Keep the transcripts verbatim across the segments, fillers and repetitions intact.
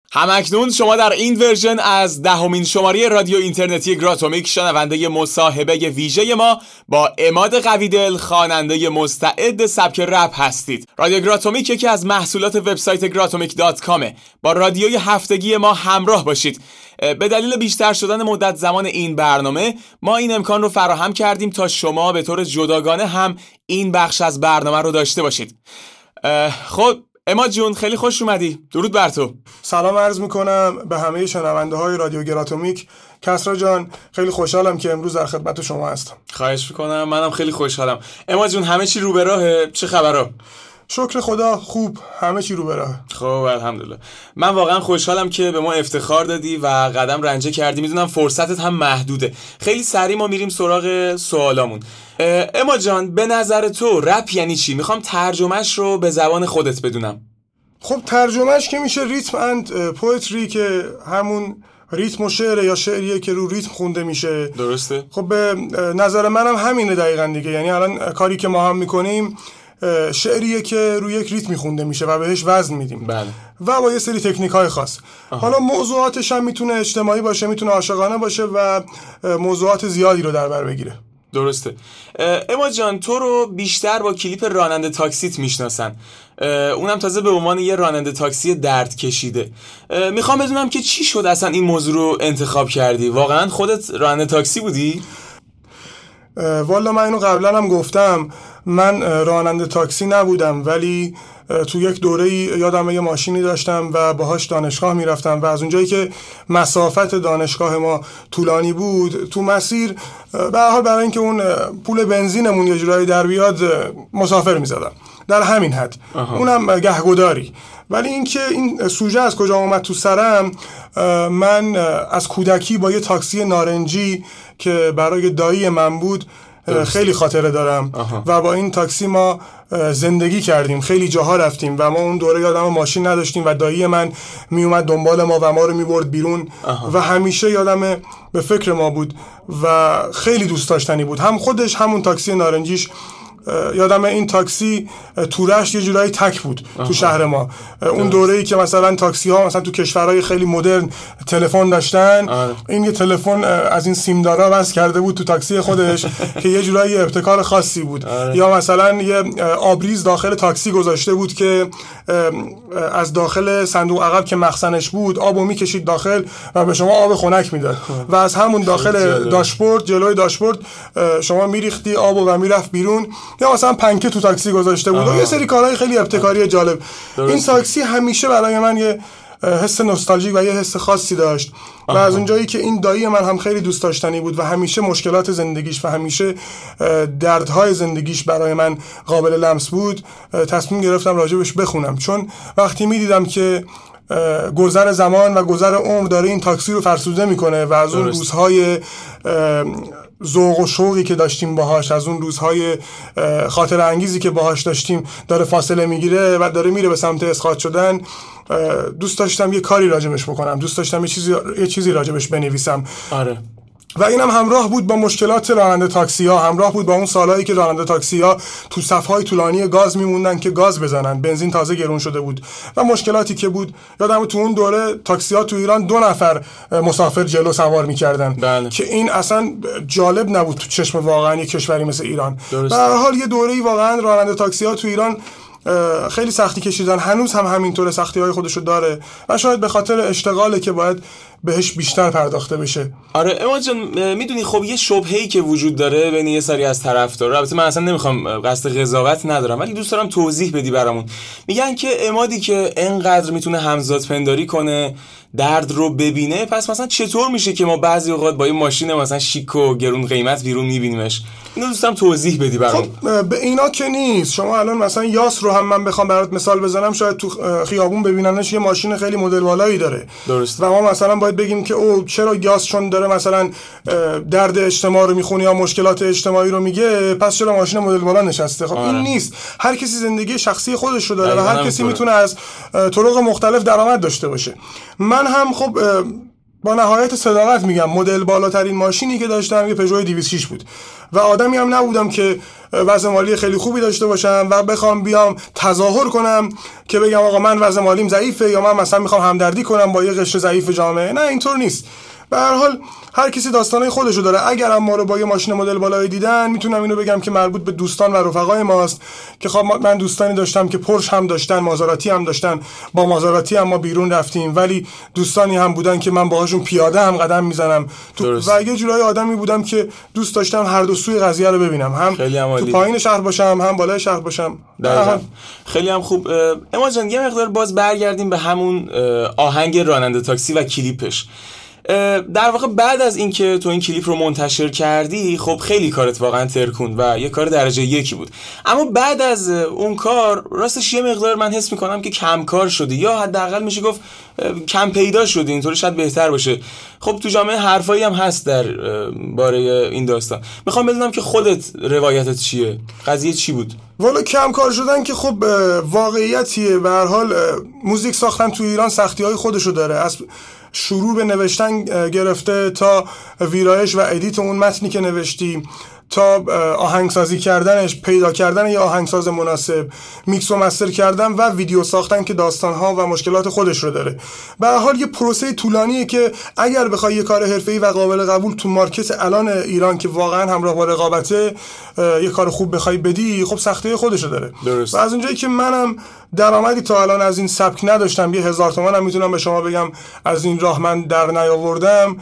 همکنون شما در این ورژن از دهمین شماره رادیو اینترنتی گراتومیک شنونده مصاحبه ویژه ما با عماد قویدل، خواننده مستعد سبک رپ هستید. رادیو گراتومیک یکی از محصولات وبسایت گراتومیک دات کام. با رادیوی هفتگی ما همراه باشید. به دلیل بیشتر شدن مدت زمان این برنامه ما این امکان رو فراهم کردیم تا شما به طور جداگانه هم این بخش از برنامه رو داشته باشید. خب عماد جون خیلی خوش اومدی. درود بر تو. سلام عرض میکنم به همه شنونده های رادیو گراتومیک. کسرا جان خیلی خوشحالم که امروز در خدمت شما هستم. خواهش میکنم، منم خیلی خوشحالم. عماد جون همه چی رو به راهه؟ چه خبرها؟ شکر خدا خوب، همه چی رو به راهه. خب الحمدلله. من واقعا خوشحالم که به ما افتخار دادی و قدم رنجه کردی. میدونم فرصتت هم محدوده. خیلی سریع ما میریم سراغ سوالامون. اما جان به نظر تو رپ یعنی چی؟ میخوام ترجمهش رو به زبان خودت بدونم. خب ترجمهش که میشه ریتم اند پویتری، که همون ریتم و شعر یا شعریه که رو ریتم خونده میشه. درسته. خب به نظر منم همینه دقیقاً دیگه. یعنی الان کاری که ما هم میکنیم شعریه که روی یک ریتم میخونده میشه و بهش وزن میدیم. بله. و با یه سری تکنیک های خاص. آها. حالا موضوعاتش هم میتونه اجتماعی باشه، میتونه عاشقانه باشه و موضوعات زیادی رو در بر بگیره. درسته. اما جان تو رو بیشتر با کلیپ راننده تاکسیت میشناسن، اونم تازه به عنوان یه راننده تاکسی درد کشیده. میخوام بدونم که چی شد اصلا این موضوع رو انتخاب کردی؟ واقعا خودت راننده تاکسی بودی؟ والا من اینو قبلا هم گفتم، من راننده تاکسی نبودم، ولی تو یک دوره‌ای یادم یه ماشینی داشتم و باهاش دانشگاه میرفتم و از اونجایی که مسافت دانشگاه ما طولانی بود، تو مسیر به هر حال برای اینکه اون پول بنزینمون یه جورایی در بیاد مسافر میزدم، در همین حد. آها. اونم گهگداری. ولی اینکه این سوژه از کجا اومد تو سرم، من از کودکی با یه تاکسی نارنجی که برای دایی من بود خیلی خاطره دارم. آها. و با این تاکسی ما زندگی کردیم، خیلی جاها رفتیم و ما اون دوره یادم ماشین نداشتیم و دایی من می اومد دنبال ما و ما رو می برد بیرون. آها. و همیشه یادم به فکر ما بود و خیلی دوست داشتنی بود، هم خودش همون تاکسی نارنجیش. یادم این تاکسی تورش یه جورایی تک بود. آها. تو شهر ما اون دوره‌ای که مثلا تاکسی ها مثلا تو کشورهای خیلی مدرن تلفن داشتن. آه. این یه تلفن از این سیمدارا بس کرده بود تو تاکسی خودش که یه جورایی ابتکار خاصی بود. آه. یا مثلا یه آبریز داخل تاکسی گذاشته بود که از داخل صندوق عقب که مخزنش بود آبو میکشید داخل و به شما آب خنک میداد و از همون داخل داشبورد، جلوی داشبورد شما میریختی آبو و میرفت بیرون. یا مثلا پنکه تو تاکسی گذاشته بود. و یه سری کارهای خیلی ابتکاری جالب. درست. این تاکسی همیشه برای من یه حس نوستالژیک و یه حس خاصی داشت. و از اونجایی که این دایی من هم خیلی دوست داشتنی بود و همیشه مشکلات زندگیش و همیشه دردهای زندگیش برای من قابل لمس بود، تصمیم گرفتم راجبش بخونم. چون وقتی میدیدم که گذر زمان و گذر عمر داره این تاکسی رو فرسوده میکنه و از اون روزهای ذوق و شوقی که داشتیم باهاش، از اون روزهای خاطر انگیزی که باهاش داشتیم داره فاصله میگیره و داره میره به سمت اسقاط شدن، دوست داشتم یه کاری راجبش بکنم، دوست داشتم یه چیزی یه چیزی راجبش بنویسم. آره. و اینم همراه بود با مشکلات راننده تاکسی ها، همراه بود با اون سالایی که راننده تاکسی ها تو صف‌های طولانی گاز میموندن که گاز بزنن، بنزین تازه گرون شده بود و مشکلاتی که بود. یادم تو اون دوره تاکسی ها تو ایران دو نفر مسافر جلو سوار میکردن. بله. که این اصلا جالب نبود تو چشم واقعا یک کشوری مثل ایران. به هر حال یه دوره‌ای واقعا راننده تاکسی ها تو ایران خیلی سختی کشیدن، هنوز هم همینطوره، سختی های خودشو داره و شاید به خاطر اشتغاله که باید بهش بیشتر پرداخته بشه. آره اما جان میدونی خب یه شبهه‌ای که وجود داره بین یه سری از طرفدارا، البته من اصلا نمیخوام قصد قضاوت ندارم ولی دوست دارم توضیح بدی برامون. میگن که عمادی که اینقدر میتونه همزاد پنداری کنه، درد رو ببینه، پس مثلا چطور میشه که ما بعضی اوقات با این ماشین مثلا شیک و گرون قیمت بیرون میبینیمش؟ اینو دوستم توضیح بدی برام. خب به اینا که نیست. شما الان مثلا یاس رو هم من بخوام برات مثال بزنم، شاید تو خیابون ببیننش یه ماشین خیلی مدل والایی داره. درست. و ما مثلا باید بگیم که او چرا یاس چون داره مثلا درد اجتماع رو میخونه یا مشکلات اجتماعی رو میگه، پس چرا ماشین مدل والا نشسته؟ خب آره. این نیست. هر کسی زندگی شخصی خودش رو داره و هر کسی میتونه از طرق مختلف درآمد داشته باشه. من هم خب با نهایت صداقت میگم مدل بالاترین ماشینی که داشتم یه پژو دویست و شش بود و آدمی هم نبودم که وضع مالی خیلی خوبی داشته باشم و بخوام بیام تظاهر کنم که بگم آقا من وضع مالیم ضعیفه یا من مثلا میخوام همدردی کنم با یه قشر ضعیف جامعه. نه اینطور نیست. به هر حال هر کسی داستانای خودشو داره. اگر هم ما رو با یه ماشین مدل بالایی دیدن میتونم اینو بگم که مربوط به دوستان و رفقای ماست که خب من دوستانی داشتم که پرش هم داشتن، مازراتی هم داشتن، با مازراتی هم ما بیرون رفتیم، ولی دوستانی هم بودن که من باهاشون پیاده هم قدم میزنم تو و یه جورای آدمی بودم که دوست داشتم هر دو سوی قضیه رو ببینم، هم تو پایین شهر باشم هم بالای شهر باشم. خیلی هم خوب. اما جان یه مقدار باز برگردیم به همون آهنگ راننده تاکسی و کلیپش. در واقع بعد از اینکه تو این کلیپ رو منتشر کردی خب خیلی کارت واقعا ترکوند و یه کار درجه یکی بود، اما بعد از اون کار راستش یه مقدار من حس میکنم که کم کار شده یا حداقل میشه گفت کم پیدا شده، اینطوری شاید بهتر باشه. خب تو جامعه حرفایی هم هست در باره این داستان. میخوام بدونم که خودت روایتت چیه؟ قضیه چی بود؟ والا کم کار شدن که خب واقعیتیه. به هر حال موزیک ساختن تو ایران سختی‌های خودشو داره، از شروع به نوشتن گرفته تا ویرایش و ادیت اون متنی که نوشتی تا آهنگسازی کردنش، پیدا کردن یه آهنگساز مناسب، میکس و مستر کردن و ویدیو ساختن که داستان‌ها و مشکلات خودش رو داره. به هر حال یه پروسه طولانیه که اگر بخوای یه کار حرفه‌ای و قابل قبول تو مارکت الان ایران که واقعا همراه با رقابته یه کار خوب بخوای بدی، خب سختی خودش رو داره. درست. و از اونجایی که منم درآمدی تا الان از این سبک نداشتم، یه هزار تومان هم میتونم به شما بگم از این راه من در نیاوردم،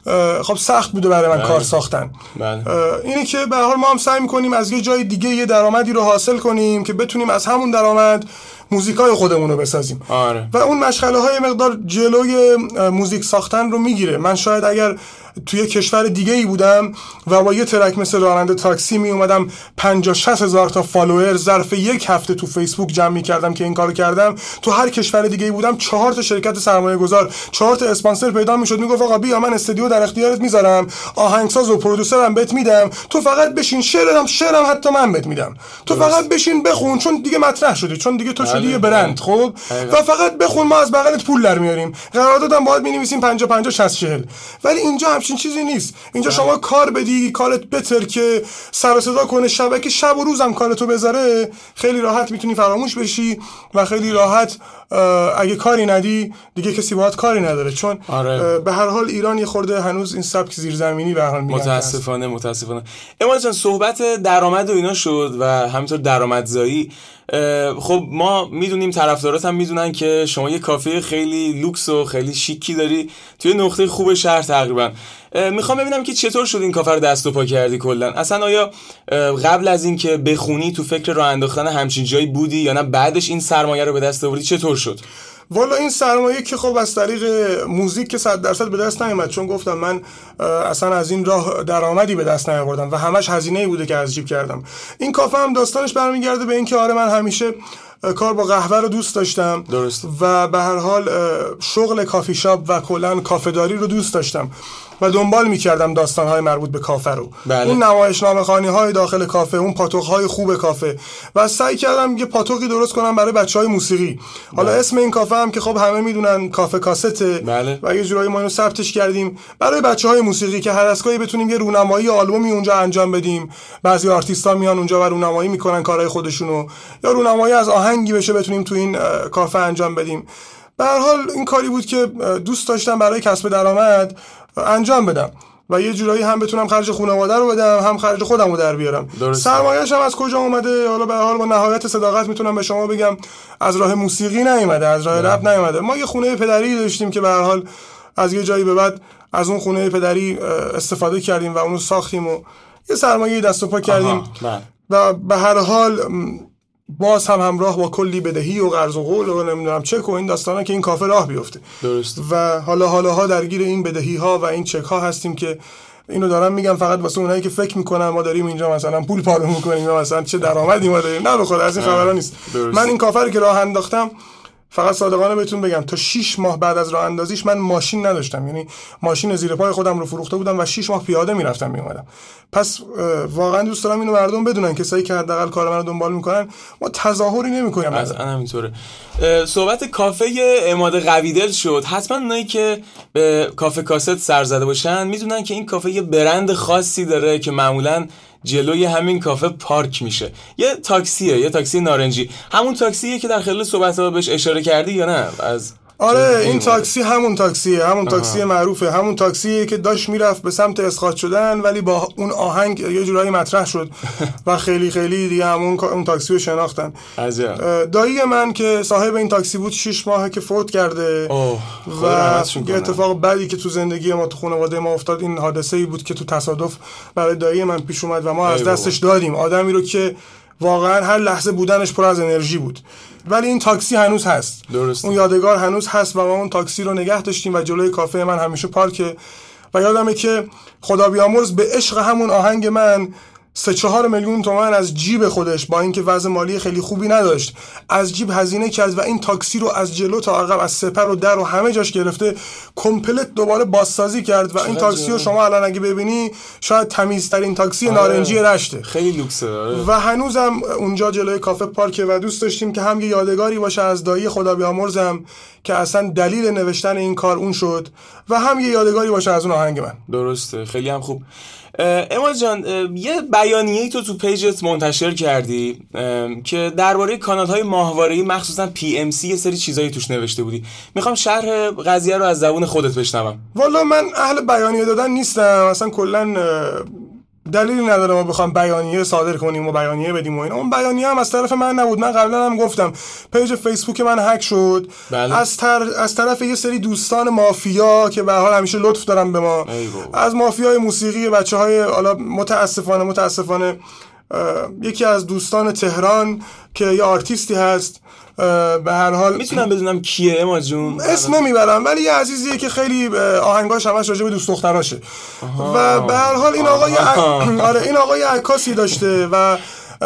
خب سخت بوده برای من بله. کار ساختن. بله. اینی که به هر حال ما هم سعی می‌کنیم از یه جای دیگه یه درآمدی رو حاصل کنیم که بتونیم از همون درآمد موزیکای خودمون رو بسازیم. آره. و اون مشغله‌های مقدار جلوی موزیک ساختن رو میگیره. من شاید اگر توی کشور دیگه ای بودم و با یه ترک مثل راننده تاکسی می اومدم پنجاه شصت هزار تا فالوور ظرف یک هفته تو فیسبوک جمع می کردم که این کارو کردم، تو هر کشور دیگه ای بودم چهار تا شرکت سرمایه گذار، چهار تا اسپانسر پیدا میشد، میگفت آقا بیا من استودیو در اختیارت میذارم، آهنگساز و پرودوسرم بهت میدم، تو فقط بشین، شعرم شعرم حتی من بهت میدم، تو درست. فقط بشین بخون، چون دیگه مطرح شدی، چون دیگه تو شدی یه برند، خب و فقط بخون، ما از بغلت پول در میاریم، قراردادم باید می‌نویسیم پنجاه پنجاه شصت چهل. ولی اینجا همچین چیزی نیست. اینجا شما کار بدی، کارت بتر که سر و صدا کنه، شبکه شب و روزم کارتو بذاره، خیلی راحت میتونی فراموش بشی و خیلی راحت اگه کاری ندی دیگه کسی باهات کاری نداره، چون آره. به هر حال ایران یه خورده هنوز این سبک زیرزمینی به هر حال میگن. متاسفانه متاسفانه. اما جان صحبت درآمد و اینا شد و همینطور درآمدزایی. خب ما میدونیم، طرفدارات هم میدونن که شما یه کافه خیلی لوکس و خیلی شیکی داری توی نقطه خوب شهر تقریبا. میخوام ببینم که چطور شد این کافه رو دست و پا کردی کلا؟ اصلا آیا قبل از این که بخونی تو فکر راه انداختن همچین جایی بودی یا نه بعدش این سرمایه رو به دست آوردی؟ چطور شد؟ والا این سرمایه که خب از طریق موزیک که صد درصد به دست نیامد، چون گفتم من اصلا از این راه درآمدی به دست نیاوردم و همش هزینه‌ای بوده که از جیب کردم. این کافه هم داستانش برمیگرده به این که آره من همیشه کار با قهوه رو دوست داشتم. درست. و به هر حال شغل کافی شاپ و کلا کافه داری رو دوست داشتم و دنبال می‌کردم داستان‌های مربوط به کافه رو. بله. اون نمایشنامه‌خوانی‌های داخل کافه، اون پاتوق‌های خوب کافه، و سعی کردم یه پاتوقی درست کنم برای بچه‌های موسیقی. حالا بله. اسم این کافه هم که خب همه میدونن کافه کاسته. بله. و یه جورایی ما اینو ثبتش کردیم برای بچه‌های موسیقی که هر اسکایی بتونیم یه رونمایی آلبومی اونجا انجام بدیم. بعضی آرتیست‌ها میان اونجا و رونمایی میکنن کارهای خودشونو، یا رونمایی از آهنگی بشه بتونیم تو این کافه انجام بدیم. به هر حال این کاری بود که دوست داشتم برای کسب درآمد انجام بدم و یه جورایی هم بتونم خرج خانواده رو بدم، هم خرج خودم رو در بیارم. سرمایه‌اش هم از کجا اومده؟ حالا به هر حال با نهایت صداقت میتونم به شما بگم از راه موسیقی نیومده، از راه رپ نیومده. ما یه خونه پدری داشتیم که به هر حال از یه جایی به بعد از اون خونه پدری استفاده کردیم و اونو ساختیم و یه سرمایه دست و پا کردیم. و به هر حال باز هم همراه با کلی بدهی و قرض و قول و نمیدونم چک و این داستانا که این کافه راه بیفته. درست. و حالا حالاها درگیر این بدهی ها و این چک ها هستیم که اینو دارم میگم فقط واسه اونایی که فکر میکنن ما داریم اینجا مثلا پول پاره میکنیم یا مثلا چه درآمدی ما داریم. نه بخوره از این خبرا نیست. درست. من این کافه رو که راه انداختم فقط صادقانه بهتون بگم تا شش ماه بعد از راه اندازیش من ماشین نداشتم، یعنی ماشین زیر پای خودم رو فروخته بودم و شش ماه پیاده میرفتم میومدم. پس واقعا دوست دارم اینو مردم بدونن، کسایی که حداقل کار منو دنبال میکنن ما تظاهری نمیکنیم. از انا همینطوره. صحبت کافه عماد قویدل شد. حتما اونایی که به کافه کاست سر زده باشن میدونن که این کافه یه برند خاصی داره که معمولاً جلوی همین کافه پارک میشه. یه تاکسیه، یه تاکسی نارنجی. همون تاکسیه که در خلال صحبت‌ها بهش اشاره کردی یا نه؟ از آره این تاکسی همون تاکسیه، همون تاکسی آها. معروفه، همون تاکسیه که داشت میرفت به سمت اسقاط شدن ولی با اون آهنگ یه جورایی مطرح شد و خیلی خیلی دیگه همون اون تاکسی رو شناختن. عجب. دایی من که صاحب این تاکسی بود شش ماهه که فوت کرده و یه اتفاق بدی که تو زندگی ما تو خانواده ما افتاد، این حادثه‌ای بود که تو تصادف برای دایی من پیش اومد و ما از دستش دادیم. آدمی رو که واقعا هر لحظه بودنش پر از انرژی بود. ولی این تاکسی هنوز هست. درست. اون یادگار هنوز هست و ما اون تاکسی رو نگه داشتیم و جلوی کافه من همیشه پارکه و یادمه که خدا بیامرز به عشق همون آهنگ من سه چهار میلیون تومان از جیب خودش با اینکه وضع مالی خیلی خوبی نداشت از جیب هزینه کرد و این تاکسی رو از جلو تا عقب، از سپر و در و همه جاش گرفته کامپلت دوباره بازسازی کرد و این تاکسی رو شما الان اگه ببینی شاید تمیزترین تاکسی آره. نارنجی رشته. خیلی لوکسه آره. و هنوزم اونجا جلوی کافه پارکه و دوست داشتیم که هم یه یادگاری باشه از دایی خدا بیامرزم که اصلا دلیل نوشتن این کار اون شد و هم یه یادگاری باشه از اون آهنگ من. درسته، خیلی هم خوب. عماد جان یه بیانیه‌ای تو تو پیجت منتشر کردی که درباره کانال‌های ماهواره‌ای مخصوصا پی ام سی یه سری چیزایی توش نوشته بودی. میخوام شرح قضیه رو از زبون خودت بشنوم. والا من اهل بیانیه دادن نیستم، اصلا کلاً دلیلی نداره ما بخوام بیانیه صادر کنیم و بیانیه بدیم و اینا. اون بیانیه هم از طرف من نبود. من قبلا هم گفتم پیج فیسبوک من هک شد. بله. از تر... از طرف یه سری دوستان مافیا که به هر حال همیشه لطف دارن به ما، از مافیای موسیقی بچهای حالا متاسفانه متاسفانه یکی از دوستان تهران که یه آرتیستی هست، به هر حال میتونم بدونم کیه عماد جون؟ اسم نمیبرم ولی یه عزیزیه که خیلی آهنگاش همش راجع به دوست دختراشه و به هر حال این آقای آره این آقای عکاسی داشته و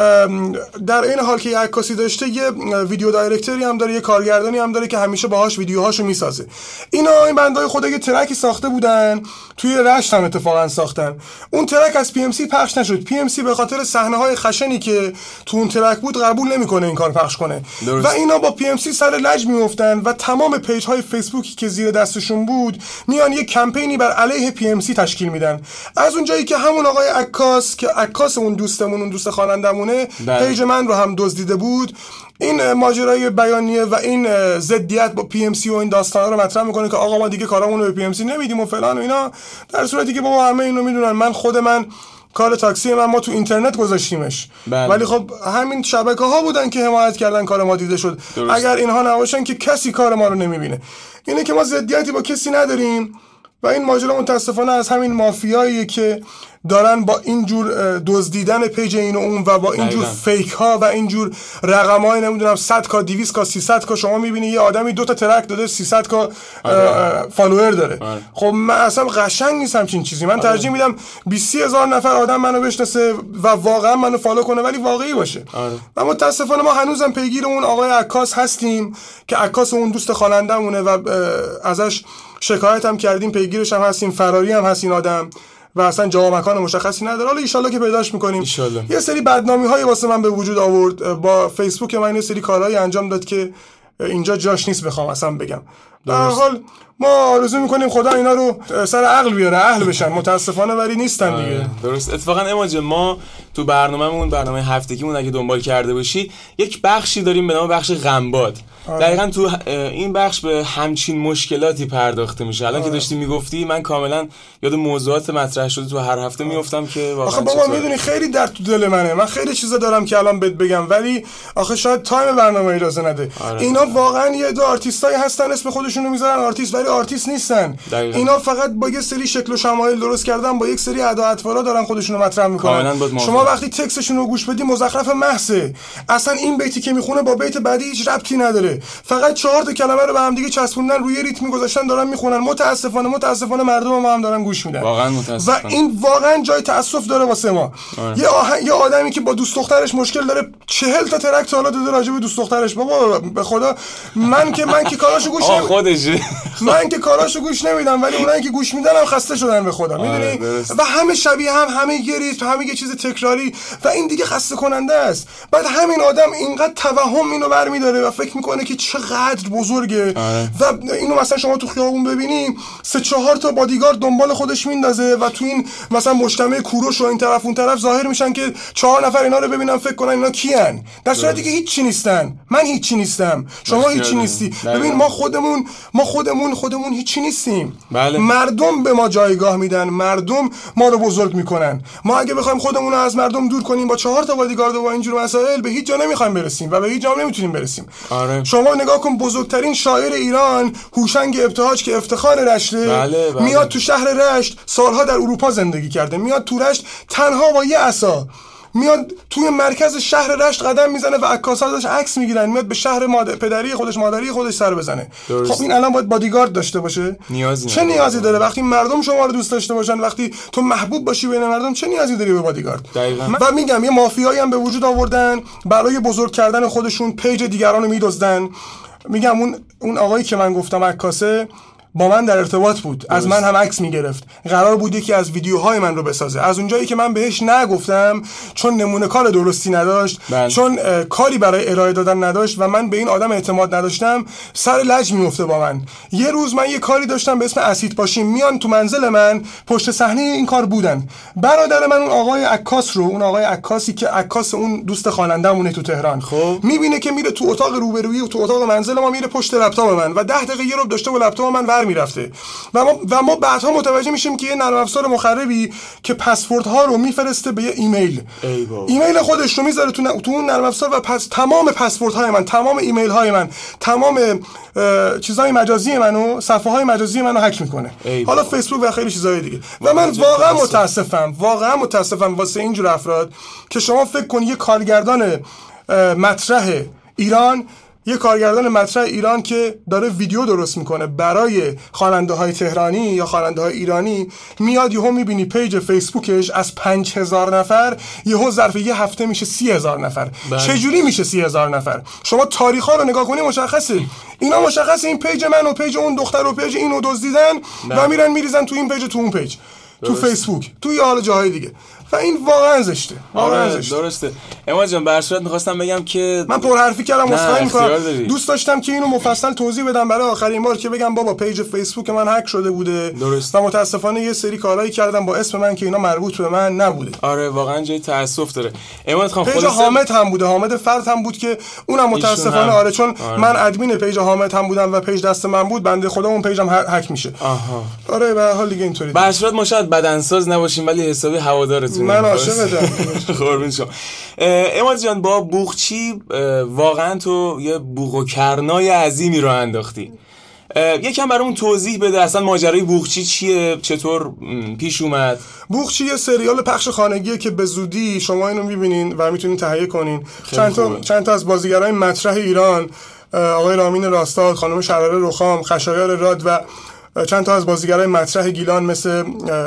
در این حال که یه عکاسی داشته یه ویدیو دایرکتوری هم داره، یه کارگردانی هم داره که همیشه باهاش ویدیوهاشو میسازه. اینا این بندای خدا یه ترکی ساخته بودن، توی رشت هم اتفاقا ساختن. اون ترک از پی ام سی پخش نشد. پی ام سی به خاطر صحنه‌های خشنی که تو اون ترک بود قبول نمیکنه این کار پخش کنه. درست. و اینا با پی ام سی سر لج میافتن و تمام پیج‌های فیسبوکی که زیر دستشون بود میان یه کمپینی بر علیه پی ام سی تشکیل میدن. از اونجایی که همون آقای عکاس که عکاس اون دوستمون اون دوست خوانندمون پیج من رو هم دزدیده بود، این ماجرای بیانیه و این ضدیت با پی ام سی و این داستانا رو مطرح میکنه که آقا ما دیگه کارامون رو به پی ام سی نمیدیم و فلان و اینا، در صورتی که بابا همه اینو میدونن. من خود من کار تاکسی من ما تو اینترنت گذاشتیمش بله. ولی خب همین شبکه ها بودن که حمایت کردن کار ما دیده شد. درست. اگر اینها نباشن که کسی کار ما رو نمیبینه. اینه که ما ضدیتی با کسی نداریم و این ماجرا متاسفانه از همین مافیاییه که دارن با اینجور دزدیدن پیج این و اون و با اینجور فیک ها و اینجور رقم های نمیدونم صد کا دویست کا سیصد کا شما میبینی یه آدمی دو تا ترک داده سیصد کا فالوور داره. آره. خب من اصلا قشنگ نیستم چین چیزی. من ترجیح میدم بیست هزار نفر آدم منو بشناسه و واقعا منو فالو کنه ولی واقعی باشه. آره. و متاسفانه ما هنوزم پیگیر اون آقای عکاس هستیم که عکاس اون دوست خوانندمونه و ازش شکایت هم کردیم، پیگیرش هم هستیم، فراری هم هست این آدم و اصلا جا و مکان مشخصی نداره. حالا ان شاءالله که پیداش میکنیم. یه سری بدنامی های واسه من به وجود آورد با فیسبوک، من یه سری کارهایی انجام داد که اینجا جاش نیست بخوام اصلا بگم. در حال ما آرزو میکنیم خدا اینا رو سر عقل بیاره، اهل بشن. متاسفانه ولی نیستن دیگه. درست. اتفاقا اماد ما تو برنامه‌مون، برنامه هفتگیمون اگه دنبال کرده باشی، یک بخشی داریم به نام بخش غمباد. دقیقاً تو این بخش به همچین مشکلاتی پرداخته میشه. الان که داشتی میگفتی من کاملا یاد موضوعات مطرح شده تو هر هفته میافتم که واقعا آخه بابا میدونی خیلی درد تو دل منه. من خیلی چیزا دارم که الان بهت بگم ولی آخه شاید تایم برنامه اجازه نده. آره. اینا واقعا یه دو آرتیستایی هستن اسم خودشون رو میذارن آرتیست ولی آرتیست نیستن. دقیقا. اینا فقط با یه سری شکل و شمایل درست کردن، با یک سری ادا اطوارا دارن خودشون رو مطرح میکنن. شما وقتی تکستشون رو گوش بدی مزخرف محضه. اصلا این بیتی که میخونه با بیت بعدی هیچ ربطی نداره. نبوده، فقط چهار تا کلمه رو به هم دیگه چسبوندن روی ریتمی گذاشتن دارن میخونن. متاسفانه متاسفانه مردم ما هم دارن گوش میدن واقعا متاسفانه و این واقعا جای تاسف داره واسه ما. آره. یه آه... یه آدمی که با دوست دخترش مشکل داره چهل تا ترک تا حالا داده راجع به دوست دخترش. بابا به خدا من که من که کاراشو گوش نمیدم خودشه من که کاراشو گوش نمیدم، ولی اونایی که گوش میدن هم خسته شدن به خدا، میدونی؟ و همه شبیه هم، همه یه ریتم، همه یه چیز تکراری و این دیگه خسته کننده است. بعد همین آدم اینقدر توهم اینو برمی‌داره و فکر میکنه که چقدر بزرگه. آره. و اینو مثلا شما تو خیابون ببینی سه چهار تا بادیگارد دنبال خودش میندازه و تو این مثلا مجتمع کوروش و این طرف اون طرف ظاهر میشن که چهار نفر اینا رو ببینن فکر کنن اینا کیان، در صورتی که هیچ چی نیستن. من هیچ چی نیستم، شما هیچ چی نیستی. ببین ما خودمون ما خودمون خودمون هیچ چی نیستیم. بله. مردم به ما جایگاه میدن، مردم ما رو بزرگ میکنن. ما اگه بخوایم خودمون رو از مردم دور کنیم با چهار تا بادیگارد و اینجور مسائل به هیچ جا نمیخوایم برسیم و به هیچ جا نمیتونیم برسیم. آره. شما نگاه کن بزرگترین شاعر ایران هوشنگ ابتهاج که افتخار رشته، بله، بله. میاد تو شهر رشت، سالها در اروپا زندگی کرده، میاد تو رشت تنها با یه عصا میاد توی مرکز شهر رشت قدم میزنه و عکاسا ازش عکس میگیرن، میاد به شهر مادر پدری خودش مادری خودش سر بزنه. درست. خب این الان باید بادیگارد داشته باشه؟ نیازی چه نیازی داره وقتی مردم شما رو دوست داشته باشن، وقتی تو محبوب باشی بین مردم، چه نیازی داری به بادیگارد؟ دقیقاً. و میگم یه مافیایی هم به وجود آوردن برای بزرگ کردن خودشون، پیج دیگران رو میدزدن. میگم اون اون آقایی که من گفتم عکاسه با من در ارتباط بود، درست. از من هم عکس میگرفت، قرار بود یکی از ویدیوهای من رو بسازه. از اونجایی که من بهش نگفتم چون نمونه کار درستی نداشت، بل. چون کاری برای ارائه دادن نداشت و من به این آدم اعتماد نداشتم، سر لج میفته با من. یه روز من یه کاری داشتم به اسم اسید پاشیم، میان تو منزل من پشت صحنه این کار بودن. برادر من اون آقای عکاس رو، اون آقای عکاسی که عکاس اون دوست خواننده‌مونه تو تهران، خب میبینه که میره تو اتاق روبرویی و تو اتاق منزل ما میره پشت لپتاپ من و ده دقیقه یه رو داشته با لپتاپ من ور میرفته و ما و ما بعدها متوجه میشیم که یه نرم افزار مخربی که پسوردها رو میفرسته به یه ایمیل، ای ایمیل خودش رو میذاره تو تو اون نرم افزار و پس تمام پسوردهای من، تمام ایمیل های من، تمام چیزای مجازی منو، صفحه های مجازی منو هک میکنه، حالا فیسبوک و خیلی چیزای دیگه. و من واقعا متاسفم، واقعا متاسفم واسه اینجور افراد که شما فکر کن یه کارگردان مطرح ایران، یه کارگردان مطرح ایران که داره ویدیو درست میکنه برای خواننده های تهرانی یا خواننده های ایرانی، میاد یهو میبینی پیج فیسبوکش از پنج هزار نفر یهو ظرف یه هفته میشه سی هزار نفر. چجوری میشه سی هزار نفر؟ شما تاریخ ها رو نگاه کنی مشخصه، اینا مشخصه این پیج من و پیج اون دختر و پیج اینو دزدیدن و میرن میریزن تو این پیج تو اون پیج، تو فیسبوک، تو یا حالا جاهای دیگه. و این واقعا زشته، واقعا زشته. درسته. اماد جان به صورت می‌خواستم بگم که من پرحرفی کردم، عذرخواهی می‌کنم. دوست داشتم که اینو مفصل توضیح بدم برای آخرین بار که بگم بابا پیج فیسبوک من هک شده بوده. درست. و متاسفانه یه سری کارهایی کردم با اسم من که اینا مربوط به من نبوده. آره واقعا جای تأسف داره. اماد خان پیج حامد هم بوده، حامد فرد هم بود که اونم متاسفانه آره چون آره. من ادمین پیج حامد هم بودم و پیج دست من بود، بنده خدا اون پیجم هک میشه. آها. آره به هر حال دیگه اینطوری. به صورت ما شاید بدنساز نباشیم ولی حسابی هوادارتون. من عاشقتم. قربون شما. اماد جان با بوقچی واقعا تو یه بوق و کرنای عظیمی رو انداختی. یکم برامون توضیح بده اصلا ماجرای بوقچی چیه، چطور پیش اومد؟ بوقچی یه سریال پخش خانگیه که به زودی شما اینو میبینین و میتونین تهیه کنین. چند تا چند تا از بازیگرای مطرح ایران، آقای رامین راستاد، خانم شراره رخام، خشایار راد و چند تا از بازیگرای مطرح گیلان مثل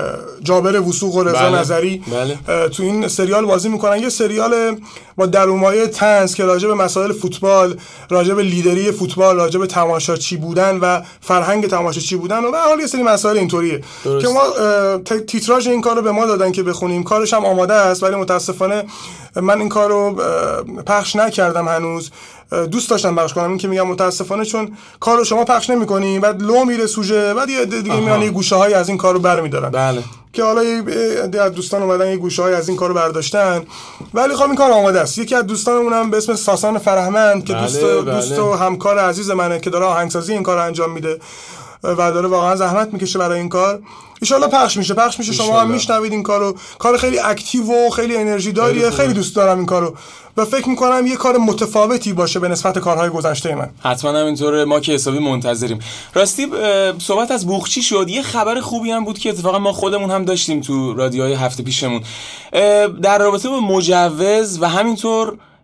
جابر وثوق و رضا بله. نظری بله. تو این سریال بازی میکنن. یه سریال با درومایه طنز که راجع به مسائل فوتبال، راجع به لیدری فوتبال، راجع به تماشاچی بودن و فرهنگ تماشاچی بودن و به حال یه سری مسائل اینطوریه درست. که ما تیتراژ این کارو به ما دادن که بخونیم. کارش هم آماده است ولی متاسفانه من این کارو پخش نکردم هنوز. دوست داشتم پخش کنم، این که میگم متاسفانه چون کارو شما پخش نمی‌کنی، بعد لو میره سوژه، بعد یه دیگه میان یه گوشه‌های از این کارو برمی‌دارن. بله. که حالا از دوستان اومدن یه گوشه‌های از این کارو برداشتن، ولی خب این کار آماده است. یکی از دوستانمون هم به اسم ساسان فرهمند که بله، دوست بله. دوست و همکار عزیز منه که داره آهنگسازی این کارو انجام میده و داره واقعا زحمت میکشه برای این کار. ان شاءالله پخش میشه پخش میشه شما هم میشنوید این کارو. کار خیلی اکتیو و خیلی انرژی داریه، خیلی, خیلی دوست دارم این کارو و فکر میکنم یه کار متفاوتی باشه به نسبت کارهای گذشته من. حتما هم اینطوره، ما که حسابی منتظریم. راستی صحبت از بوقچی شد، یه خبر خوبی هم بود که اتفاقا ما خودمون هم داشتیم تو رادیوهای هفته پیشمون در رابطه با مجوز و همینطور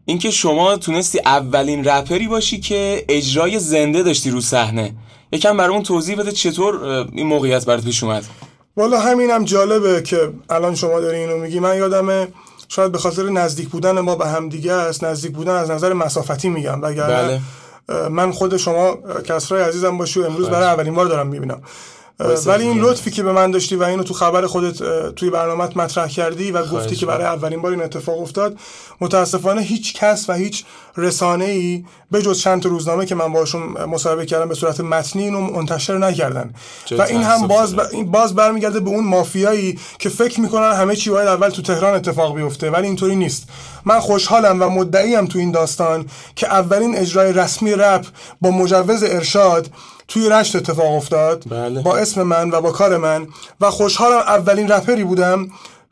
اینکه شما تونستی اولین رپری باشی که اجرای زنده داشتی رو صحنه. یکم برامون توضیح بده چطور این موقعیت برات پیش اومد. والا همینم جالبه که الان شما داری اینو میگی. من یادمه شاید به خاطر نزدیک بودن ما به هم دیگه است، نزدیک بودن از نظر مسافتی میگم، وگرنه بله. من خود شما کسرای عزیزم باشی و امروز برای اولین بار دارم میبینم، ولی این لطفی که به من داشتی و اینو تو خبر خودت توی برنامه‌ات مطرح کردی و گفتی که برای اولین بار این اتفاق افتاد، متاسفانه هیچ کس و هیچ رسانه‌ای به جز چند تا روزنامه که من باشون مصاحبه کردم به صورت متنی اینو منتشر نکردن و این هم باز ب... این باز برمیگرده به اون مافیایی که فکر میکنن همه چی باید اول تو تهران اتفاق بیفته، ولی اینطوری نیست. من خوشحالم و مدعیم تو این داستان که اولین اجرای رسمی رپ با مجوز ارشاد توی رشت اتفاق افتاد. بله. با اسم من و با کار من، و خوشحالم اولین رپری بودم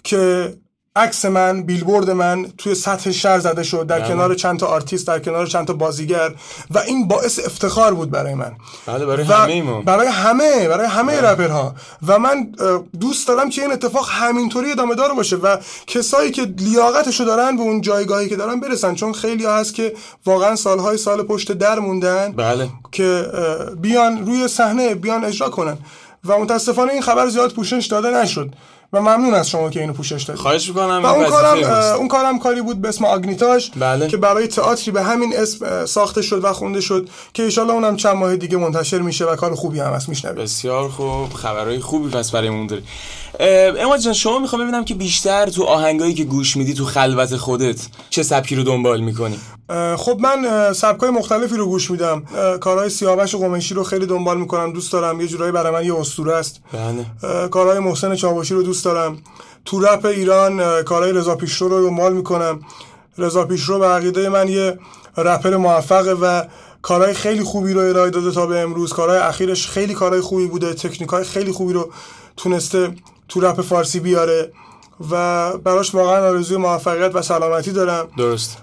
که عکس من، بیلبورد من توی سطح شهر زده شد در بله. کنار چند تا آرتیست، در کنار چند تا بازیگر، و این باعث افتخار بود برای من. بله برای همه ما. برای همه برای همه بله. رپرها. و من دوست دارم که این اتفاق همینطوری ادامه دار باشه و کسایی که لیاقتشو دارن به اون جایگاهی که دارن برسن، چون خیلی ها هست که واقعا سالهای سال پشت در موندن بله. که بیان روی صحنه بیان اجرا کنن و متاسفانه این خبر زیاد پوشش داده نشد و ممنون از شما که اینو پوشش دادید. خواهش می‌کنم. و اون کارم اون کارم کاری بود به اسم آگنیتاژ بله. که برای تئاتری به همین اسم ساخته شد و خونده شد که ان شاءالله اونم چند ماه دیگه منتشر میشه و کار خوبی هم هست میشنوید. بسیار خوب، خبرهای خوبی پس برامون داری. اماد جان، شما میخوام ببینم که بیشتر تو آهنگایی که گوش میدی تو خلوت خودت چه سبکی رو دنبال میکنی؟ خب من سبکای مختلفی رو گوش میدم. کارهای سیاوش قمیشی رو خیلی دنبال میکنم، دوست دارم، یه جورایی برای من یه اسطوره است. بله. کارهای محسن چاوشی رو دوست دارم. تو رپ ایران کارهای رضا پیشرو رو دنبال میکنم. رضا پیشرو به عقیده من یه رپر موفقه و کارهای خیلی خوبی رو ارائه داده تا به امروز. کارهای اخیرش خیلی کارهای خوبی بوده، تکنیکای خیلی خوبی رو تونسته تو رپ فارسی بیاره و براش واقعا آرزوی موفقیت و سلامتی دارم. درست.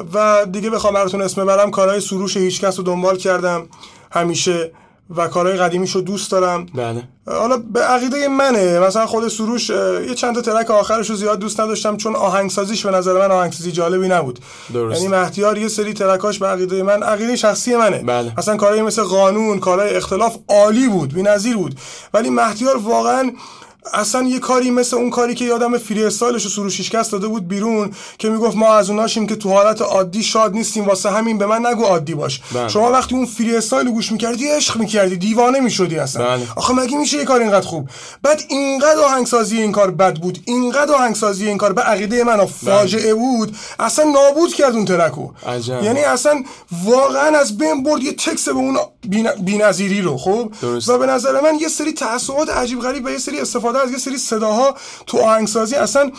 و دیگه بخوام براتون اسم ببرم، کارهای سروش هیچکس رو دنبال کردم همیشه و کارهای قدیمیش رو دوست دارم. بله. حالا به عقیده منه، مثلا خود سروش یه چند تا ترک آخرش رو زیاد دوست نداشتم چون آهنگسازیش به نظر من آهنگسازی جالبی نبود. درست. یعنی مهدیار یه سری ترکاش به عقیده من، عقیده شخصی منه، بله. مثلا کارهای مثل قانون، کارهای اختلاف عالی بود، بی‌نظیر بود، ولی مهدیار واقعا اصلا یه کاری مثل اون کاری که یادم فری استایلش رو سروش هیچکس داده بود بیرون که میگفت ما از اوناشیم که تو حالت عادی شاد نیستیم، واسه همین به من نگو عادی باش. بله. شما وقتی اون فری استایل رو گوش می‌کردی عشق می‌کردی، دیوانه می‌شدی اصلا. بله. آخه مگه میشه یه کار اینقدر خوب؟ بعد اینقدر آهنگسازی این کار بد بود، اینقدر آهنگسازی این کار به عقیده من فاجعه بله. بود، اصلا نابود کرد اون ترکو. عجب. یعنی اصلا واقعا از بین برد یه تکست به اون بی‌نظیری رو. خب و به نظر من یه سری تعصبات عجیب غریب و یه سری استفاده از یه سری صداها تو آهنگسازی اصلا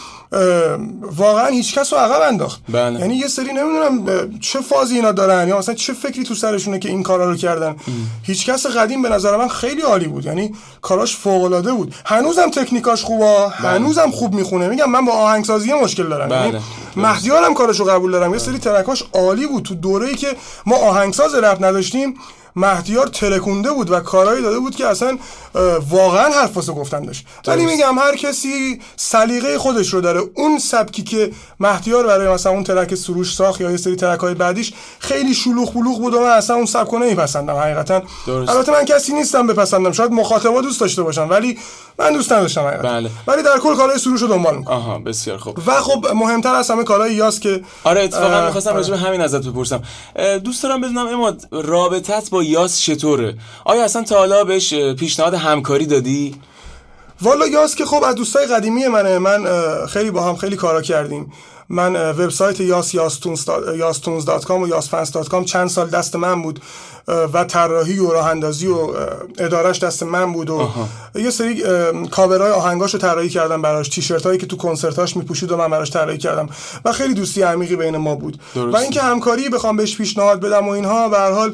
واقعا هیچ کس رو عقب انداخت. بله. یعنی یه سری نمیدونم چه فازی اینا دارن یا مثلا چه فکری تو سرشونه که این کارا رو کردن. هیچ کس قدیم به نظر من خیلی عالی بود، یعنی کاراش فوق العاده بود، هنوزم تکنیکاش خوبه، هنوزم خوب میخونه. میگم من با آهنگسازی مشکل دارم. بله. یعنی مهدیارم کارشو قبول دارم. یه سری ترکاش عالی بود تو دوره‌ای که ما آهنگساز رپ نداشتیم، مهدیار ترکونده بود و کارهایی داده بود که اصلا واقعا حرف واسه گفتن داشت. ولی میگم هر کسی سلیقه خودش رو داره. اون سبکی که مهدیار برای مثلا اون ترک سروش ساخت یا یه سری ترک‌های بعدیش خیلی شلوغ بلوغ بود و من اصلا اون سبکو نمیپسندم حقیقتا. البته من کسی نیستم بپسندم، شاید مخاطبا دوست داشته باشن ولی من دوست نداشتم حقیقتا. بله. ولی در کل کارهای سروش رو دنبال می‌کنم. آها بسیار خوب. و خب مهمتر از همه کارهای یاس که آره اتفاقا می‌خواستم راجع به همین ازت بپرسم. دوست دارم بدونم اماد رابطت با یاس چطوره؟ آیا اصلا تا حالا بهش پیشنهاد همکاری دادی؟ والا یاس که خب از دوستای قدیمی منه، من خیلی با هم خیلی کارا کردیم. من وبسایت یاس یاستونز دات کام و یاسفنس دات کام چند سال دست من بود و طراحی و راه اندازی و ادارش دست من بود و آها. یه سری کاورهای آهنگاشو طراحی کردم براش، تیشرتایی که تو کنسرتاش میپوشید و من براش طراحی کردم و خیلی دوستی عمیقی بین ما بود. درست. و اینکه همکاری بخوام بهش پیشنهاد بدم و اینها به هر حال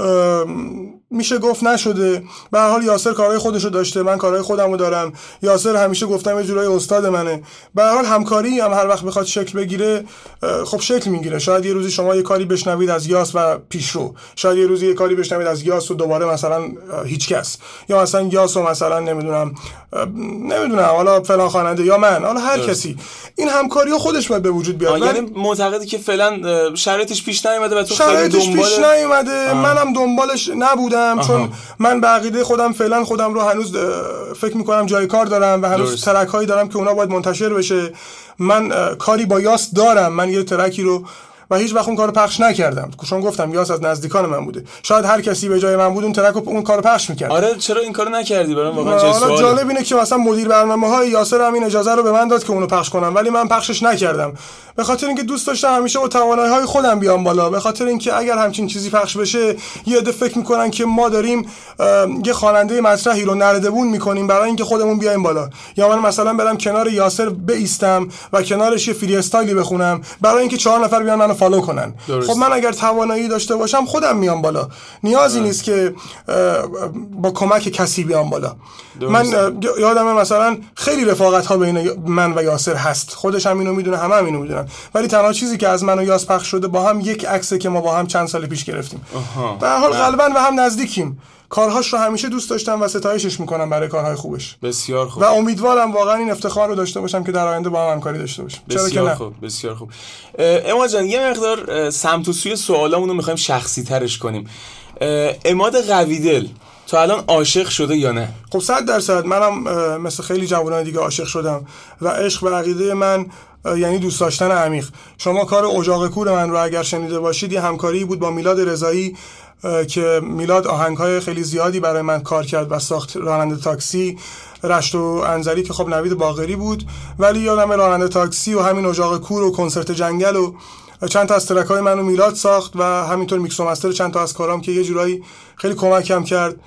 میشه گفت نشده. به هر حال یاسر کارهای خودشو داشته، من کارهای خودمو دارم. یاسر همیشه گفتم یه جورای استاد منه. به هر حال همکاری هم هر وقت بخواد شکل بگیره خب شکل میگیره. شاید یه روزی شما یه کاری بشنوید از یاس و پیشرو، شاید یه روزی یه کاری بشنوید از یاس و دوباره مثلا هیچ کس، یا مثلا یاس و مثلا نمیدونم نمیدونم حالا فلان خواننده یا من، حالا هر درست. کسی این همکاری ها خودش باید به وجود بیاد. یعنی معتقدی که فعلا شرایطش پیش نیومده و تو خیلی شرایطش دنبال پیش نیومده، منم دنبالش نبودم. آها. چون من به عقیده خودم فعلا خودم رو هنوز فکر میکنم جای کار دارم و هنوز ترک هایی دارم که اونا باید منتشر بشه. من کاری با یاس دارم، من یه ترکی رو و هیچ وقت اون کارو پخش نکردم، چون گفتم یاس از نزدیکان من بوده، شاید هر کسی به جای من بود اون ترک اون کارو پخش میکرد. آره چرا این کارو نکردی؟ برام واقعا چه سواله. حالا جالب اینه که مثلا مدیر برنامه‌های یاسر هم این اجازه رو به من داد که اونو پخش کنم، ولی من پخشش نکردم به خاطر اینکه دوست داشتم همیشه با توانایی‌های خودم بیام بالا، به خاطر اینکه اگر همچین چیزی پخش بشه یه عده فکر میکنن که ما داریم یه خواننده مطرحی رو نردبون میکنیم برای اینکه خودمون بیایم بالا، یا من مثلا برم کنار یاسر بایستم و کنارش یه فری استایلی بخونم برای اینکه چهار نفر بیان منو فالو کنن. درست. خب من اگر توانایی داشته باشم خودم میام بالا، نیازی نیست که با کمک کسی بیام بالا. درست. من یادمه مثلا خیلی رفاقت ها بین من و یاسر هست، خودش هم اینو میدونه، همه هم اینو میدونن، ولی تنها چیزی که از من و یاس پخش شده با هم یک عکسه که ما با هم چند سال پیش گرفتیم. به هر حال قلباً و هم نزدیکیم، کارهاش رو همیشه دوست داشتم و ستایشش میکنم برای کارهای خوبش. بسیار خوب. و امیدوارم واقعا این افتخار رو داشته باشم که در آینده با هم همکاری داشته باشیم. چرا که نه؟ خوب. بسیار خوب. اما جان یه مقدار سمت و سوی سوالامون رو می‌خوایم شخصی ترش کنیم. عماد قویدل تو الان عاشق شده یا نه؟ خب صد درصد منم مثل خیلی جوانای دیگه عاشق شدم و عشق و عقیده من یعنی دوست داشتن عمیق. شما کار اجاق کور من رو اگر شنیده باشید، یه همکاری بود با میلاد رضایی که میلاد آهنگ‌های خیلی زیادی برای من کار کرد و ساخت. راننده تاکسی، رشت و انزلی که خب نوید باقری بود، ولی یادم راننده تاکسی و همین اجاق کور و کنسرت جنگل و چند تا از ترک‌های منو میلاد ساخت و همینطور میکس و مستر چند تا از کارام که یه جورایی خیلی کمکم کرد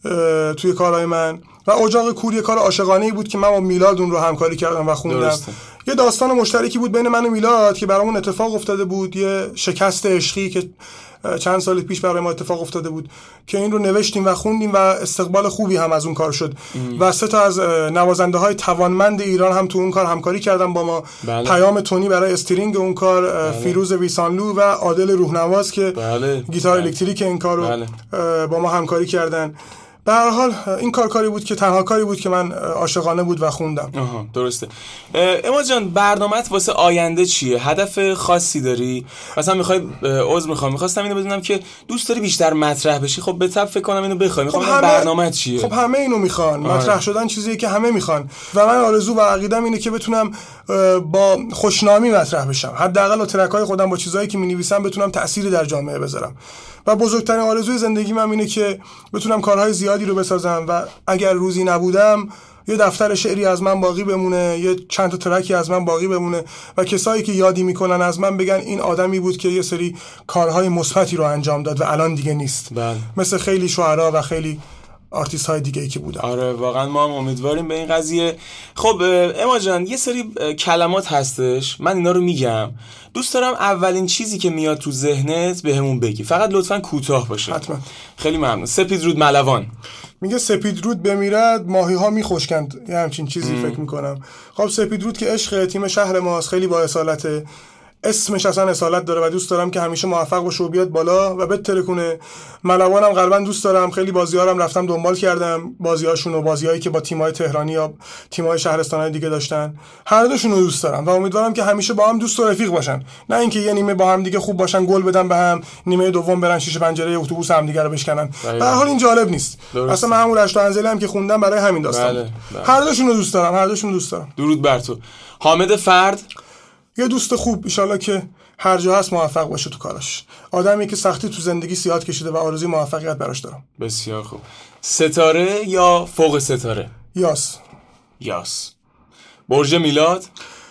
توی کارهای من. و اجاق کور یه کار عاشقانه‌ای بود که من با میلاد اون رو همکاری کردم و خوندم. درسته. یه داستان مشترکی بود بین من و میلاد که برامون اتفاق افتاده بود، یه شکست عشقی که چند سال پیش برای ما اتفاق افتاده بود که این رو نوشتیم و خوندیم و استقبال خوبی هم از اون کار شد. ام. و سه تا از نوازنده های توانمند ایران هم تو اون کار همکاری کردن با ما. بله. پیام تونی برای استرینگ اون کار، بله. فیروز ویسانلو و عادل روحنواز که بله. گیتار بله. الکتریک این کار رو بله. با ما همکاری کردن. به هر حال این کار کاری بود که تنها کاری بود که من عاشقانه بود و خوندم. آها درسته. اما جان برنامه‌ت واسه آینده چیه؟ هدف خاصی داری؟ مثلا میخوای عذر میخوام میخواستم اینو بدونم که دوست داری بیشتر مطرح بشی؟ خب به طب فکر کنم اینو بخوای. میخوام خب برنامه‌ت چیه؟ خب همه اینو میخوان. مطرح شدن چیزیه که همه میخوان و من آرزو و عقیدم اینه که بتونم با خوشنامی مطرح بشم. حداقل با ترک‌های خودم، با چیزایی که می‌نویسم بتونم تأثیری در جامعه بذارم. و بزرگترین آرزوی زندگی من اینه که بتونم کارهای زیادی رو بسازم و اگر روزی نبودم یه دفتر شعری از من باقی بمونه، یه چند تا ترکی از من باقی بمونه و کسایی که یادی میکنن از من بگن این آدمی بود که یه سری کارهای مثبتی رو انجام داد و الان دیگه نیست. بله. مثل خیلی شاعرها و خیلی آرتیست های دیگه ای که بودن. آره واقعا ما هم امیدواریم به این قضیه. خب اما جان یه سری کلمات هستش، من اینا رو میگم، دوست دارم اولین چیزی که میاد تو ذهنت بهمون بگی، فقط لطفاً کوتاه باشه. حتما. خیلی ممنون. سپیدرود ملوان میگه سپیدرود بمیرد ماهی ها میخشکند، یه همچین چیزی ام. فکر میکنم. خب سپیدرود که عشق تیم شهر ماست، خیلی با اصالته، اسمش اصلا اصالت داره و دوست دارم که همیشه موفق باشه و بیاد بالا و بتره کنه. ملوانم قلبا دوست دارم، خیلی بازی‌هارم رفتم دنبال کردم، بازی‌هاشون و بازی‌هایی که با تیم‌های تهرانی یا تیم‌های شهرستان‌های دیگه داشتن، هر دوشون رو دوست دارم و امیدوارم که همیشه با هم دوست و رفیق باشن، نه اینکه یه نیمه با هم دیگه خوب باشن گل بدن به هم، نیمه دوم برن شیشه پنجره اتوبوس هم دیگه رو بشکنن. به هر حال این جالب نیست. اصلا من همون رشت و انزلی هم که خوندم برای همین داستان. بله، بله. هر دوشون رو دوست دارم، هر دوشون رو دوست دارم. درود بر تو. حامد فرد یه دوست خوب، ان شاءالله که هر جا هست موفق باشه تو کاراش. آدمی که سختی تو زندگی زیاد کشیده و آرزوی موفقیت براش دارم. بسیار خوب. ستاره یا فوق ستاره؟ یاس. یاس. برج میلاد؟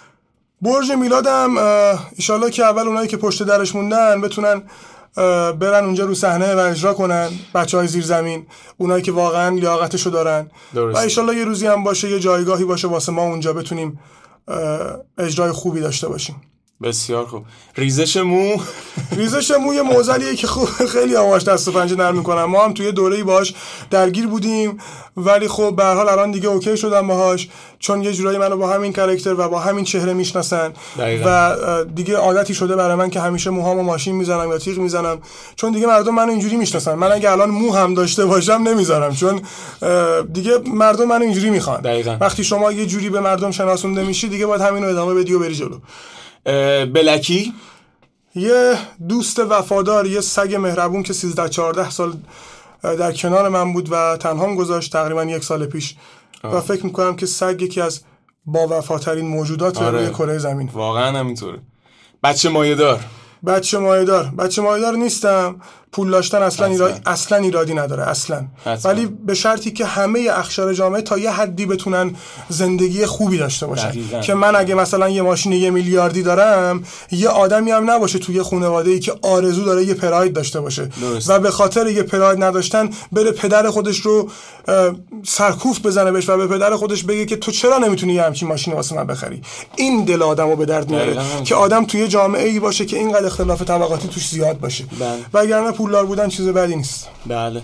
برج میلادم ان شاءالله که اول اونایی که پشت درش موندن بتونن برن اونجا رو صحنه و اجرا کنن، بچهای زیر زمین، اونایی که واقعا لیاقتشو دارن. درست. و ان شاءالله یه روزی هم باشه، یه جایگاهی باشه واسه ما اونجا بتونیم اجرای خوبی داشته باشیم. بسیار خوب. ریزش مو ریزش مو یه معضلیه که خوب خیلی آواش دست و پنجه نرم میکنم. ما هم توی دوره‌ای باهاش درگیر بودیم ولی خب به هر حال الان دیگه اوکی شدم باهاش، چون یه جورایی منو با همین کاراکتر و با همین چهره میشناسن و دیگه عادتی شده برای من که همیشه موهامو ماشین میزنم یا تیغ میزنم، چون دیگه مردم منو اینجوری میشناسن. من اگه الان مو هم داشته باشم نمیذارم، چون دیگه مردم منو اینجوری میخوان. وقتی شما یه جوری به مردم شناسونده میشی دیگه باید همینو ادامه بدی و بری جلو. بلکی یه دوست وفادار، یه سگ مهربون که سیزده چهارده سال در کنار من بود و تنهام گذاشت تقریبا یک سال پیش. آه. و فکر میکنم که سگ یکی از با وفاترین موجودات آره. روی کره زمین. واقعا همینطوره. بچه مایه‌دار بچه مایه‌دار بچه مایه‌دار نیستم. پول داشتن اصلا ایرادی اصلا ایرادی نداره اصلا، ولی به شرطی که همه اقشار جامعه تا یه حدی بتونن زندگی خوبی داشته باشن. دقیقا. که من اگه مثلا یه ماشین یه میلیاردی دارم، یه آدمی هم نباشه توی خانواده‌ای که آرزو داره یه پراید داشته باشه درست. و به خاطر یه پراید نداشتن بره پدر خودش رو سرکوف بزنه بهش و به پدر خودش بگه که تو چرا نمیتونی یه همچین ماشین واسه من بخری. این دل آدمو به درد میاره که آدم توی جامعه‌ای باشه که اینقدر اختلاف طبقاتی توش زیاد باشه. وگرنه پولدار بودن چیز بدی نیست. بله.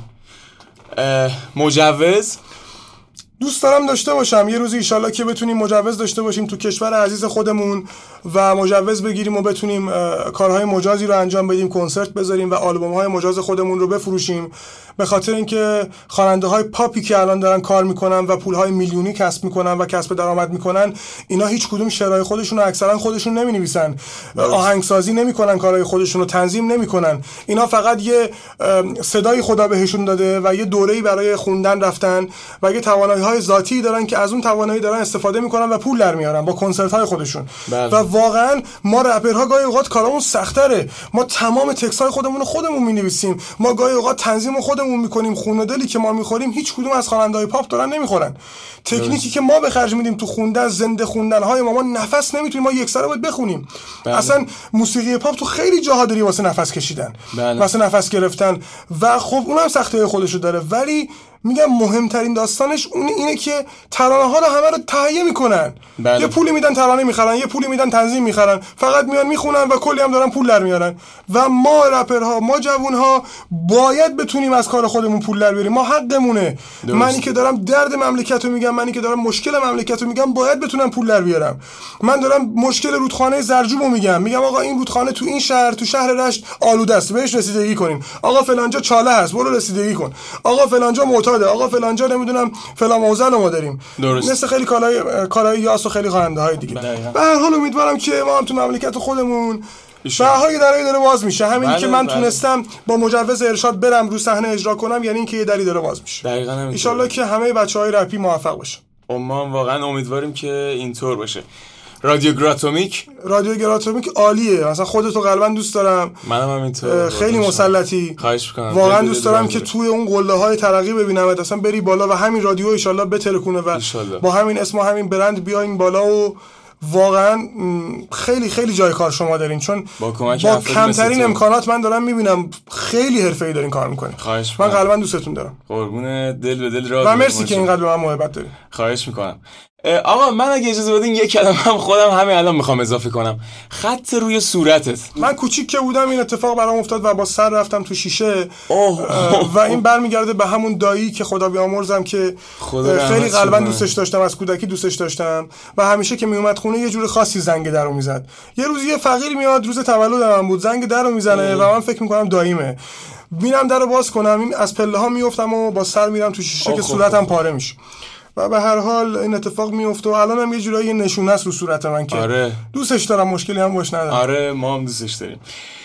مجوز دوست دارم داشته باشم. یه روزی انشالله که بتونیم مجوز داشته باشیم تو کشور عزیز خودمون و مجوز بگیریم و بتونیم کارهای مجازی رو انجام بدیم، کنسرت بذاریم و آلبوم‌های مجاز خودمون رو بفروشیم. به خاطر اینکه خواننده‌های پاپی که الان دارن کار میکنن و پول‌های میلیونی کسب میکنن و کسب درآمد میکنن، اینا هیچ کدوم شعرهای خودشون رو اکثرا خودشون نمی‌نویسن، آهنگسازی نمیکنن، کارهای خودشون رو تنظیم نمیکنن. اینا فقط یه صدای خدا بهشون داده و یه دوره‌ای برای خوندن رفتن و یه توانایی‌های ذاتی دارن که از اون توانایی دارن استفاده میکنن و پول در میارن با کنسرت‌های خودشون. بله. و واقعا ما رپرها گاهی اوقات کارامون سخت‌تره. ما تمام تکست‌های خودمون رو خودمون می‌نویسیم، ما گاهی اوقات تنظیم خودمون میکنیم، خون و دلی که ما میخوریم هیچ کدوم از خواننده‌های پاپ دارن نمیخورن. تکنیکی که ما به خرج میدیم تو خوندن، زنده خوندن‌های ما، ما نفس نمیتونیم، ما یک سره باید بخونیم. بله. اصلا موسیقی پاپ تو خیلی جاها داری واسه نفس کشیدن، بله. واسه نفس گرفتن و خب اونم سختی‌های خودشو داره، ولی میگم مهمترین داستانش اون اینه که ترانه ها رو همه رو تهیه میکنن. بله. یه پولی میدن ترانه میخرن، یه پولی میدن تنظیم میخرن، فقط میان میخونن و کلی هم دارن پول در میارن. و ما رپرها، ما جوونها باید بتونیم از کار خودمون پول در بیاریم. ما حقمونه. درست. منی که دارم درد مملکت رو میگم، منی که دارم مشکل مملکت رو میگم، باید بتونم پول در بیارم. من دارم مشکل رودخانه زرجوبو میگم، میگم آقا این رودخانه تو این شهر، تو شهر رشت آلوده است، بهش رسیدگی کنیم. آقا فلانجا چاله هست، برو رسیدگی کن. آقا فلانجا معتاده، آقا فلانجا نمیدونم فلان موزل ما داریم. درست. مثل خیلی کارهای کارهای یاس و خیلی خواننده های دیگه. به هر حال امیدوارم که ما هم تو مملکت خودمون راههای درایی داره باز میشه. همین بله که من بله. تونستم با مجوز ارشاد برم رو صحنه اجرا کنم، یعنی اینکه یه دری داره باز میشه. دقیقاً همین. ان شاءالله که همه بچهای رپی موفق باشن. ما واقعا امیدواریم که اینطور باشه. رادیو گراتومیک رادیو گراتومیک عالیه. مثلا خودتو قلبا دوست دارم. منم همینطور. خیلی مسلطی. خواهش می‌کنم. واقعا دوست دارم که توی اون قله‌های ترقی ببینم، اصلا بری بالا و همین رادیو ان شاءالله بترکونه و با همین اسم و همین برند بیاین بالا و واقعا خیلی خیلی جای کار شما دارین، چون با, با کمترین امکانات من دارم میبینم خیلی حرفه‌ای دارین کار میکنین. من قلبا دوستتون دارم. قربون دل به دل رادیو. و مرسی که اینقدر به من محبت دارین. خواهش میکنم. آقا من اگه اجازه بدین یک کلمه هم خودم همین الان میخوام اضافه کنم. خط روی صورتت. من کوچیک که بودم این اتفاق برام افتاد و با سر رفتم تو شیشه. اوه و این برمیگرده به همون دایی که خدا بیامرزم که خیلی قلبا دوستش داشتم، از کودکی دوستش داشتم و همیشه که میومد خونه یه جور خاصی زنگ درو میزد. یه روز یه فقیر میاد، روز تولد من بود، زنگ درو میزنه و من فکر میکنم داییمه. میرم درو باز کنم، این از پله ها میافتم و با سر میرم تو شیشه که صورتم پاره میشه. و به هر حال این اتفاق میفته و الان هم یه جورایی نشونه است رو صورت من که آره. دوستش دارم، مشکلی هم باش ندارم. آره ما هم دوستش داریم.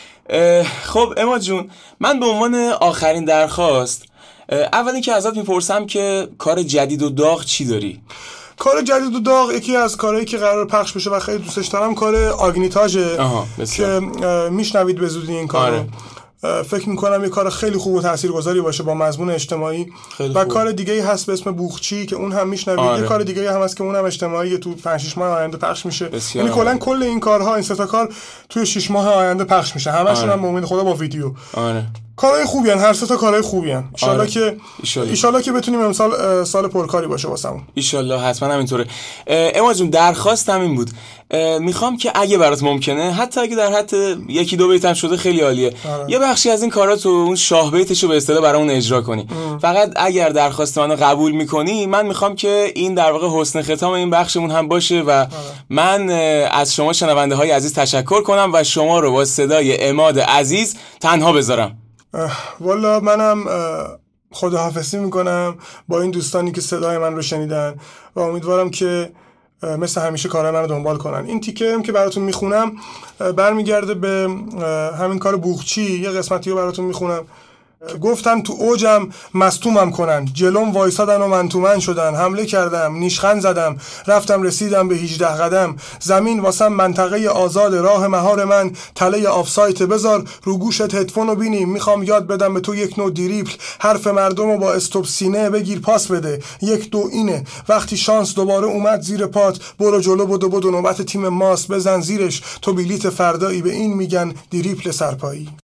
خب اما جون، من به عنوان آخرین درخواست اول اینکه ازت میپرسم که کار جدید و داغ چی داری؟ کار جدید و داغ یکی از کارهایی که قرار پخش بشه و خیلی دوستش دارم کار آگنیتاژه که میشنوید به زودی این کارو. آره. فکر میکنم یه کار خیلی خوب و تاثیرگذاری باشه با مضمون اجتماعی. و خوب. کار دیگه ای هست به اسم بوخچی که اون هم میشنوید. آره. یه کار دیگه ای هم هست که اونم اجتماعی تو پنج شش ماه آینده پخش میشه. یعنی کلا کل این کارها، این سه تا کار توی شش ماه آینده پخش میشه. همشون آره. هم امید خدا با ویدیو. آره. کارهای خوبی هن. هر سه تا کارهای خوبی هن. ایشالله آره. که ایشالله که بتونیم امسال سال پرکاری باشه واسمون. ایشالله حتما همینطوره. اما جون درخواست همین بود، میخوام که اگه برات ممکنه، حتی اگه در حد یکی دو بیت هم شده خیلی عالیه، آره. یه بخشی از این کارا تو اون شاه بیتشو به اصطلاح برامون اجرا کنی. ام. فقط اگر درخواست منو قبول میکنی، من میخوام که این در واقع حسن ختام این بخشمون هم باشه و آره. من از شما شنونده های عزیز تشکر کنم و شما رو با صدای عماد عزیز تنها بذارم. والا منم خداحافظی میکنم با این دوستانی که صدای من رو شنیدن و امیدوارم که مثل همیشه کارهای من رو دنبال کنن. این تیکه هم که براتون میخونم برمیگرده به همین کار بوقچی. یه قسمتی رو براتون میخونم. گفتن تو اوجم مستومم کنن، جلوم وایسادن و من تو من شدن، حمله کردم نیشخند زدم، رفتم رسیدم به هجده قدم، زمین واسم منطقه آزاد، راه مهار من تله آفسایت، بذار رو گوشت هدفون رو بینیم، میخوام یاد بدم به تو یک نوع دریبل، حرف مردم رو با استوب سینه بگیر پاس بده، یک دو اینه، وقتی شانس دوباره اومد زیر پات، برو جلو بدو بدو نوبت تیم ماست، بزن زیرش تو بلیت فردایی، به این میگن دریبل سرپایی.